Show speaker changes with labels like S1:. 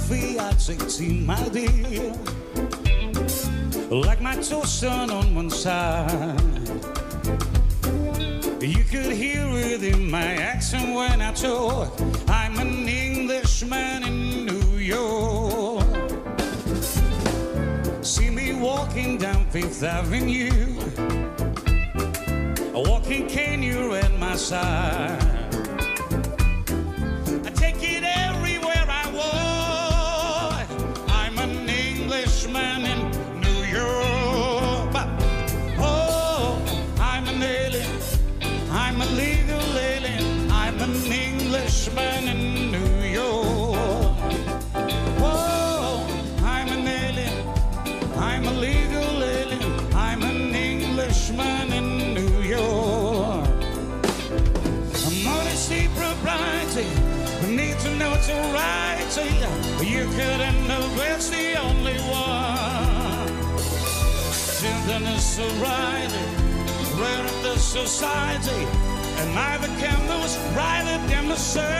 S1: coffee, I'd say tea, my dear. Like my toast on one side. You could hear it in my accent when I talk. I'm an Englishman in New York. See me walking down Fifth Avenue, a walking cane, you're at my side. I take it everywhere I walk. I'm an Englishman in New York. Oh, I'm an alien, I'm a legal alien, I'm an Englishman in New York. Oh, I'm an alien, I'm a legal alien, I'm an Englishman in New York. Modesty, propriety, need to know it's alright. You couldn't know it's the only one. Gentleness, sobriety, rare of the society, and I became those right in the sun.